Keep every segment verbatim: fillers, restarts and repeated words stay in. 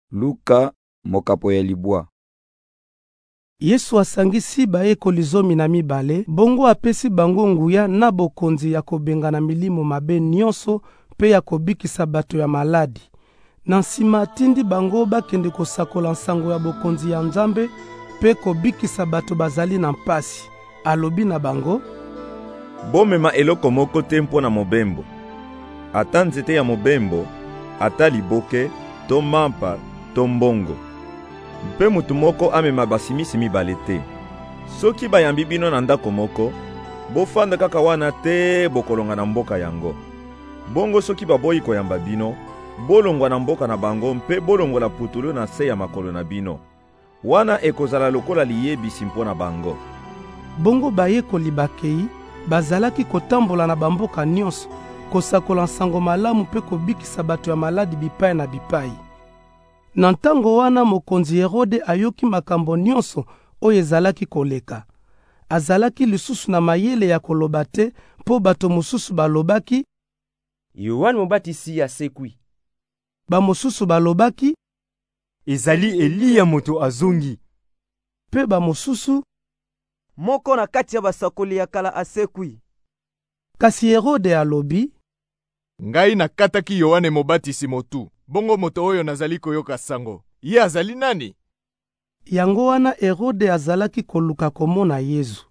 Luka mokapo ya libwa. Yesu asangisi bayekoli zomi na mibale, bongo apesi bango nguya na bokonzi ya kobengana milimo mabe nyonso pe ya kobikisa bato ya maladi. Na nsima atindi bango bakende kosakola nsango ya bokonzi ya Nzambe pe kobikisa bato bazali na mpasi. Alobi na bango: Bomema eloko moko te mpo na mobembo. Ata nzete ya mobembo, ata liboke, to mampa, to mbongo. Mpe mutu moko amema basimisi mibale te. Soki bayambi bino na ndako moko, bofanda kaka wana te bokolonga na mboka yango. Bongo soki baboyi koyamba bino, bolongwa na mboka na bango mpe bolongola putulu na se ya makolo na bino. Wana ekozala lokola liyebisi mpo na bango. Bongo bayekoli bakei, bazalaki kotambola na bamboka nyonso, kosakola nsango malamu mpe kobikisa bato ya maladi bipai na bipai. Na ntango wana mokonzi Herode ayoki makambo nyonso oyo ezalaki koleka. Azalaki lisusu na mayele ya koloba te mpo bato mosusu balobaki: Yohane Mobatisi asekwi. Ba mosusu balobaki: ezali Eliya moto azongi. Pe ba mosusu: moko na kati ya basakoli ya kala asekwi. Kasi Herode alobi: Ngai nakataki Yohane Mobatisi motu. Bongo moto oyo nazali koyoka sango. Ye azali nani? Yango wana Herode azalaki koluka komona Yesu.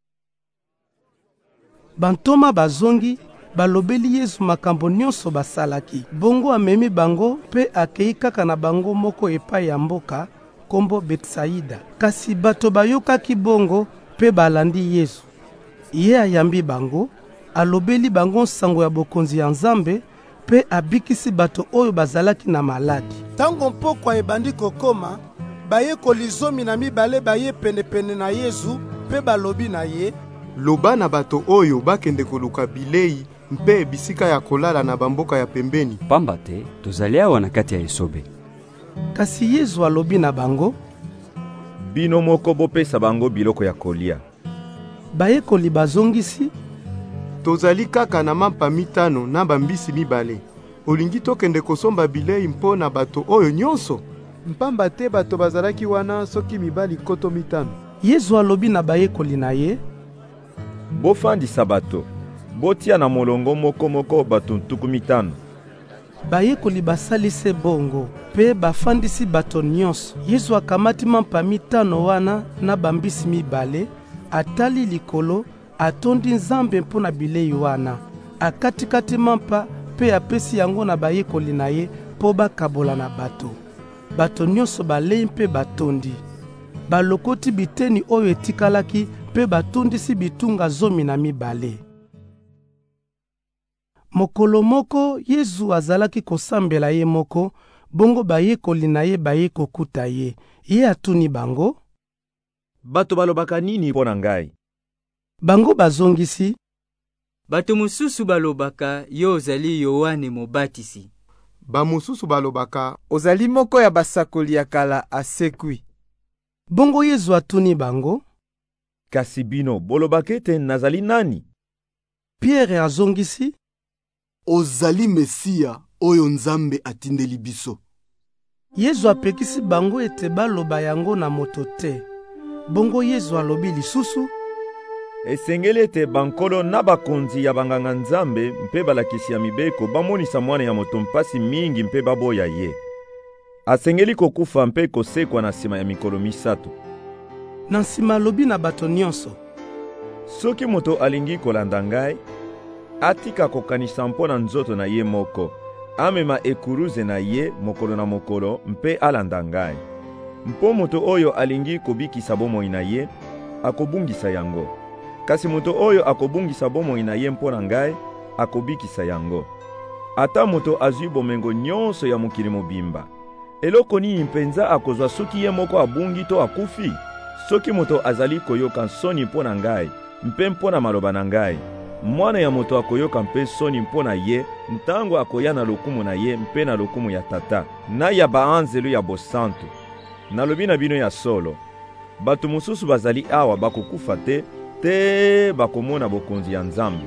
Bantoma bazongi, balobeli Yesu makambo nyonso basalaki. Bongo amemi bango pe akei kaka na bango moko epai ya mboka kombo Betsaida. Kasi bato bayokaki bongo pe balandi Yesu. Ye ayambi bango, alobeli bango nsango ya bokonzi ya Nzambe pe abikisi bato oyo bazalaki na maladi. Tango mpokwa ebandi kokoma, bayekoli zomi na mibale baye pene-pene na Yesu pe balobi na ye: loba na bato oyo bakende koluka bilei mpe bisika ya kolala na bamboka ya pembeni. Pamba te tozali awa na kati ya esobe. Kasi Yesu alobi na bango: bino moko bopesa bango biloko ya kolia. Bayekoli bazongisi: tozali kaka na mampa mitano na bambisi mibale. Olingi tokende kosomba bilei mpo na bato oyo nyonso? Mpamba te bato bazalaki wana soki mibali koto mitano. Yesu alobi na bayekoli na ye: bofandisa bato, botia na molongo moko moko bato ntuku mitano. Bayekoli basalise bongo pe bafandisi bato nyonso. Yesu akamati mampa mitano wana na bambisi mibale, atali likolo, atondi Nzambe mpo na bilei wana. Akatikati mampa pe apesi yango na bayekoli na ye po bakabola na bato. Bato nyonso balei mpe batondi. Balokoti biteni oyo etikalaki pe batondisi bitunga zomi na mibale. Mokolo moko Yesu azalaki kosambela ye moko, bongo bayekoli na ye baye kokuta ye. Ye atuni bango: bato balobaka nini mpo na ngai? Bango bazongisi: bato mosusu balobaka yo ozali Yohane Mobatisi. Ba mosusu balobaka ozali moko ya basakoli ya kala asekwi. Bongo Yesu atuni bango: kasi bino bolobaka ete nazali nani? Pierre azongisi: ozali Mesia oyo Nzambe atindeli biso. Yesu apekisi bango ete baloba yango na moto te. Bongo Yesu alobi lisusu: esengeli ete bankolo na bakonzi ya banganga Nzambe mpe balakisi ya mibeko bamonisa mwana ya moto mpasi mingi mpe baboya ye. Asengeli kokufa mpe kosekwa na nsima ya mikolo misato. Na nsima alobi na bato nyonso: soki moto alingi kolanda ngai, atika kokanisa mpo na nzoto na ye moko, amema ekuruze na ye mokolo na mokolo mpe alanda ngai. Mpo moto oyo alingi kobikisa bomoi na ye, akobungisa yango. Kasi moto oyo akobungisa bomoi na ye mpo na ngai, akobikisa yango. Ata moto azwi bomengo nyonso ya mokili mobimba, eloko nini mpenza akozwa soki ye moko abungi to akufi? Soki moto azali koyoka soni mpo na ngai, mpe mpo na maloba na ngai, mwana ya moto akoyoka mpe soni mpo na ye, ntango akoya na lokumu na ye mpe na lokumu ya tata, na ya baanzelu ya bosantu. Nalobi na bino ya solo, bato mosusu bazali awa bakokufa te, te bakomona bokonzi ya Nzambe.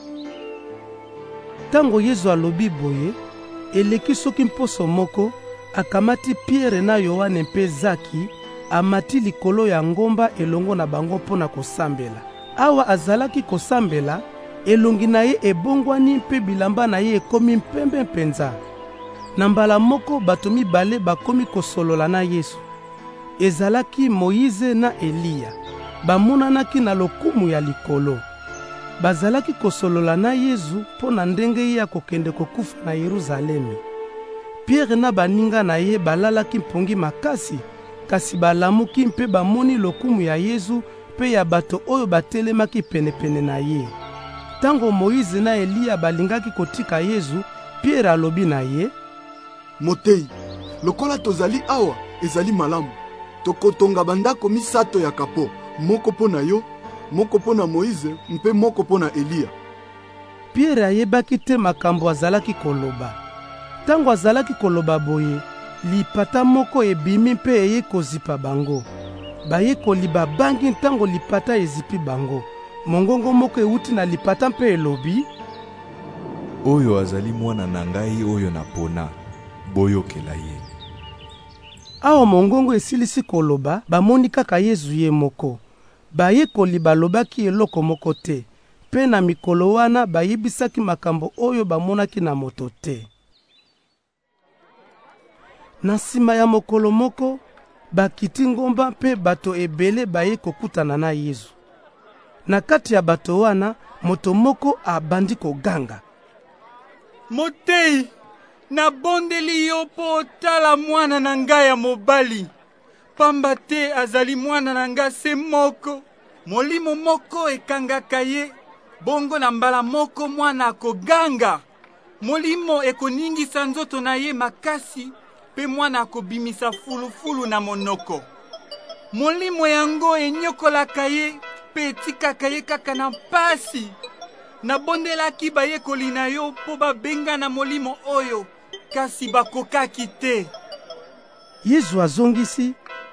Tango Yesu alobi boye, eleki soki mposo moko, akamati Pierre na Yohane mpe Zaki, amati likolo ya ngomba elongo na bango mpo na kosambela. Awa azalaki kosambela, elongi na ye ebongwani mpe bilamba na ye ekomi mpembe mpenza. Na mbala moko bato mibale bakomi kosolola na Yesu. Ezalaki Moïse na Eliya. Bamonanaki na lokumu ya likolo. Bazalaki kosolola na Yesu mpo na ndenge ya kokende kokufa na Yerusalemi. Pierre na baninga na ye balalaki mpongi makasi, kasi balamuki mpe bamoni lokumu ya Yesu mpe ya bato oyo batelemaki penepene na ye. Tango Moïse na Eliya balingaki kotika Yesu, Pierre alobi na ye, Motei, lokola tozali awa ezali malamu. Tokotonga bandako misato ya kapo, moko po na yo, moko po na Moïse, mpe moko po na Eliya. Pierre ayebaki te makambo azalaki koloba. Tango azalaki koloba boye, lipata moko ebimi mpe eye kozipa bango. Bayekoli babangi ntango lipata ezipi bango. Mongongo moko euti na lipata mpe elobi, Oyo azali mwana na ngai oyo napona, boyokela ye. Awa mongongo esilisi koloba, bamoni kaka Yesu ye moko. Bayekoli balobaki eloko moko te, pe na mikolo wana bayebisaki makambo oyo bamonaki na moto te. Na nsima ya mokolo moko, bakiti ngomba mpe bato ebele baye kokutana na Yesu. Na kati ya bato wana, moto moko abandi koganga, Motei, nabondeli yo po otala mwana na ngai ya mobali. Pamba te azali mwana na ngai se moko. Molimo moko ekangaka ye, bongo na mbala moko mwana akoganga. Molimo ekoningisa nzoto na ye makasi, pe mwana akobimisa fulufulu na monoko. Molimo yango enyokolaka ye, pe etikaka ye kaka na mpasi. Nabondelaki bayekoli na yo po babenga na molimo oyo, kasi bakokaki te. Yesu azongisi,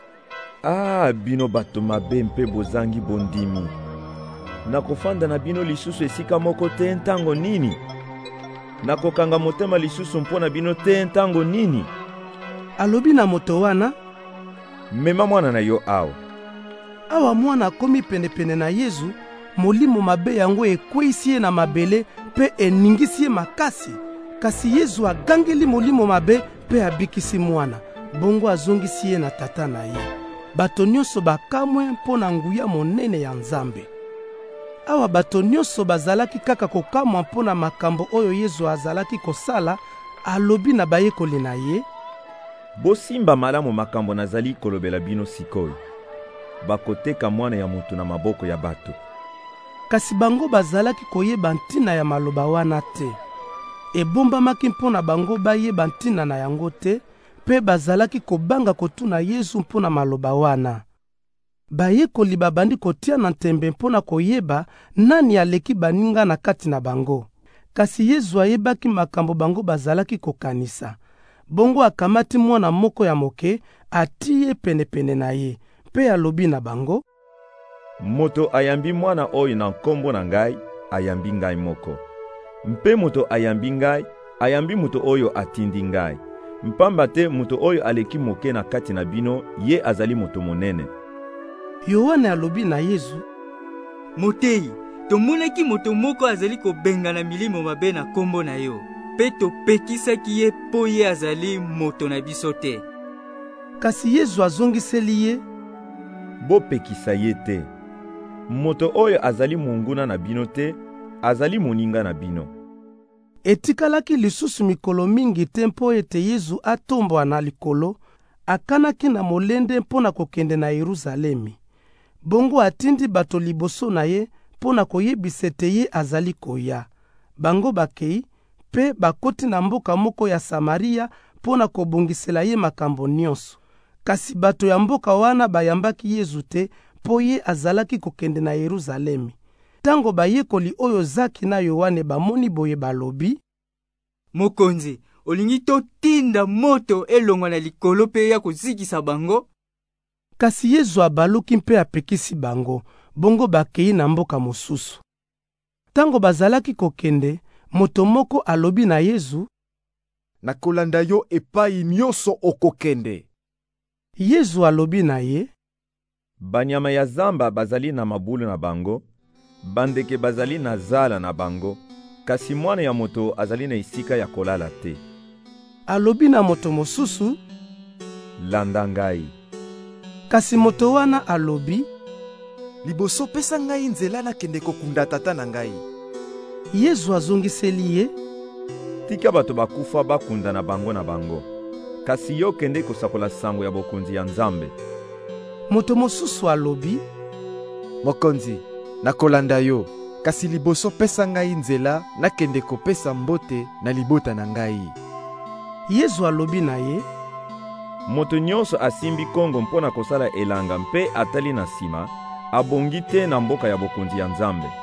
Ah, bino bato mabe mpe bozangi bondimi. Nakofanda na bino lisusu esika moko te ntango nini? Nakokanga motema lisusu mpo na bino te ntango nini? Alobi na moto wana, Mema mwana na yo awa. Awa mwana akomi penepene na Yesu, molimo mabe yango ekweisi ye na mabele mpe eningisi ye makasi. Kasi Yesu agangeli molimo mabe mpe abikisi mwana, bongo azongisi ye na tata na ye. Bato nyonso bakamwe mpo na nguya monene ya Nzambe. Awa bato nyonso bazalaki kaka kokamwa mpo na makambo oyo Yesu azalaki kosala, alobi na bayekoli na ye, Bosimba malamu makambo nazali kolobela bino sikoyo. Bakoteka mwana ya mutu na maboko ya bato. Kasi bango bazalaki koyeba ntina ya maloba wana te. Ebombamaki mpo na bango bayeba ntina na yango te, pe bazalaki kobanga kotuna Yesu mpo na maloba wana. Bayekoli babandi kotia na ntembe mpo na koyeba nani aleki baninga na kati na bango. Kasi Yesu ayebaki makambo bango bazalaki kokanisa. Bongo akamati mwana moko ya moke, atie penepene na ye, pe alobi na bango, Moto ayambi mwana oyo na nkombo na ngai, ayambi ngai moko. Mpe moto ayambi ngai, ayambi moto oyo atindi ngai. Mpamba te moto oyo aleki moke na kati na bino, ye azali moto monene. Yohane alobi na Yesu, Motei, tomonaki moto moko azali kobenga na milimo mabe na kombo na yo, pe topekisaki ye po ye azali moto na biso te. Kasi Yesu azongiseli ye, Bopekisa ye te. Moto oyo azali monguna na bino te, azali moninga na bino. Etikalaki lisusu mikolo mingi te mpo ete Yesu atombwa na likolo, akanaki na molende mpo na kokende na Yerusalemi. Bongo atindi bato liboso na ye mpo na koyebisa ete ye azali koya. Bango bakei, pe bakoti na mboka moko ya Samaria mpo na kobongisela ye makambo nyonso. Kasi bato ya mboka wana bayambaki Yesu te, po ye azalaki kokende na Yerusalemi. Tango bayekoli oyo Zaki na Yohane bamoni boye balobi, Mokonzi, olingi totinda moto elongwa na likolo pe ya kozikisa bango? Kasi Yesu abaluki mpe apekisi bango, bongo bakei na mboka mosusu. Tango bazalaki kokende, moto moko alobi na Yesu, nakolanda yo epai nyonso okokende. Yesu alobi na ye: banyama ya zamba bazali na mabulu na bango, bandeke bazali na zala na bango, kasi mwana ya moto azali na esika ya kolala te. Alobi na moto mosusu: landa ngai. Kasi moto wana alobi: liboso pesa ngai nzela nakende kokunda tata na ngai. Yesu azongiseli ye: tika bato bakufa bakunda na bango na bango, kasi yo kende kosakola sango ya bokonzi ya Nzambe. Moto mosusu alobi: mokonzi, nakolanda yo, kasi liboso pesa ngai nzela nakende kopesa mbote na libota na ngai. Yesu alobi na ye: moto nyonso asimbi kongo mpona kosala elanga mpe atali na sima, abongi te na mboka ya bokonzi ya Nzambe.